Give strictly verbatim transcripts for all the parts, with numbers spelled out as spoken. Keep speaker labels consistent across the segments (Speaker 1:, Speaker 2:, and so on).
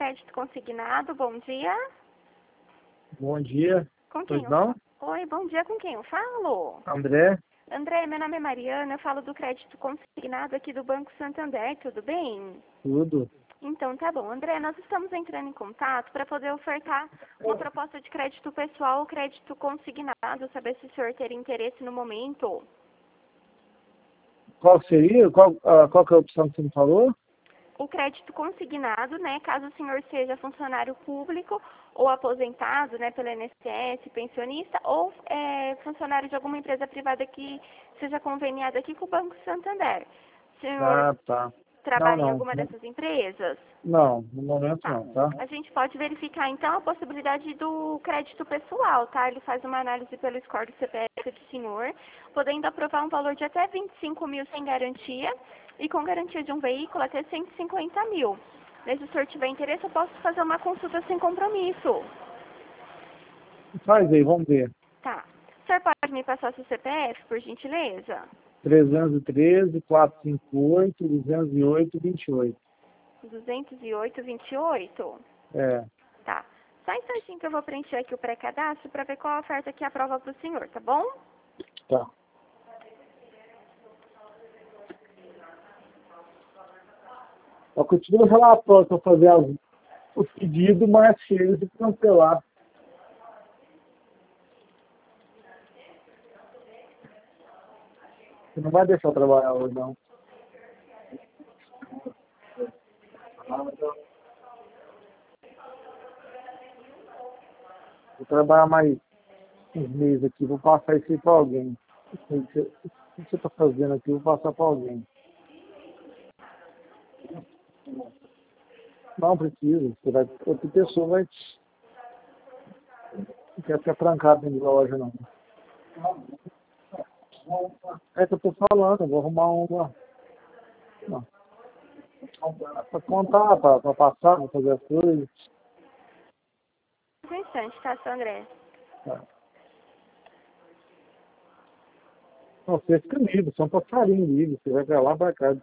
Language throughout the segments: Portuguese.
Speaker 1: crédito consignado, bom dia.
Speaker 2: Bom dia.
Speaker 1: Com quem?
Speaker 2: Pois não?
Speaker 1: Oi, bom dia, com quem eu falo?
Speaker 2: André?
Speaker 1: André, meu nome é Mariana, eu falo do crédito consignado aqui do Banco Santander, tudo bem?
Speaker 2: Tudo.
Speaker 1: Então, tá bom. André, nós estamos entrando em contato para poder ofertar uma proposta de crédito pessoal ou crédito consignado, saber se o senhor teria interesse no momento.
Speaker 2: Qual seria? Qual, ah, qual que é a opção que você me falou?
Speaker 1: O crédito consignado, né, caso o senhor seja funcionário público ou aposentado, né, pelo I N S S, pensionista, ou é, funcionário de alguma empresa privada que seja conveniada aqui com o Banco Santander. O senhor
Speaker 2: Ah, tá. Não,
Speaker 1: trabalha em
Speaker 2: não.
Speaker 1: alguma dessas empresas?
Speaker 2: Não, no momento
Speaker 1: Tá.
Speaker 2: não, tá?
Speaker 1: A gente pode verificar, então, a possibilidade do crédito pessoal, tá? Ele faz uma análise pelo score do C P F do senhor, podendo aprovar um valor de até vinte e cinco mil sem garantia e com garantia de um veículo até cento e cinquenta mil. Se o senhor tiver interesse, eu posso fazer uma consulta sem compromisso.
Speaker 2: Faz aí, vamos ver.
Speaker 1: Tá. O senhor pode me passar seu C P F, por gentileza?
Speaker 2: trezentos e treze, quatrocentos e cinquenta e oito, duzentos e oito, vinte e oito.
Speaker 1: duzentos e oito, vinte e oito?
Speaker 2: É.
Speaker 1: Tá. Só um instantinho que eu vou preencher aqui o pré-cadastro para ver qual a oferta que aprova para o senhor, tá bom?
Speaker 2: Tá. Eu continuo o relatório para fazer as, os pedidos, mas se eles cancelar. Você não vai deixar eu trabalhar hoje, não. Vou trabalhar mais uns meses aqui, vou passar isso aí para alguém. O que você está fazendo aqui, eu vou passar para alguém. Não precisa, você vai, outra pessoa vai te... Não quer ficar trancado dentro da loja, não. É que eu tô falando, eu vou arrumar uma... Não. Para contar, para passar, para fazer as coisas.
Speaker 1: Um instante, tá, seu André?
Speaker 2: Tá. Não, você fica livre, só um passarinho livre, você vai para lá, para cá.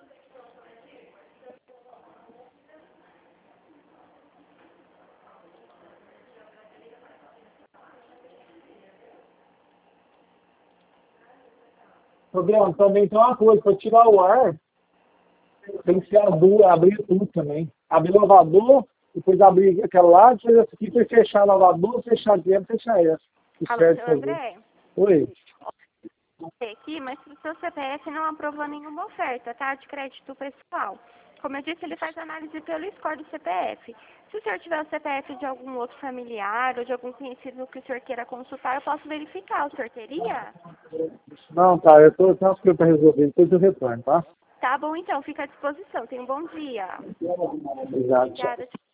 Speaker 2: Problema, também tem uma coisa, para tirar o ar, tem que ser abrir, abrir tudo também. Abrir o lavador, depois abrir aquela lá, depois essa aqui, depois fechar o lavador, fechar aquela, fechar essa. Que
Speaker 1: Alô,
Speaker 2: serve
Speaker 1: seu
Speaker 2: fazer.
Speaker 1: André?
Speaker 2: Oi.
Speaker 1: Aqui, mas o seu C P F não aprovou nenhuma oferta, tá? De crédito pessoal. Como eu disse, ele faz análise pelo score do C P F. Se o senhor tiver o C P F de algum outro familiar ou de algum conhecido que o senhor queira consultar, eu posso verificar. O senhor teria?
Speaker 2: Não, tá, eu tô, tenho umas coisas para resolver, depois eu retorno, tá?
Speaker 1: Tá bom, então. Fica à disposição. Tenha um bom dia.
Speaker 2: Obrigado, tchau.
Speaker 1: Obrigada.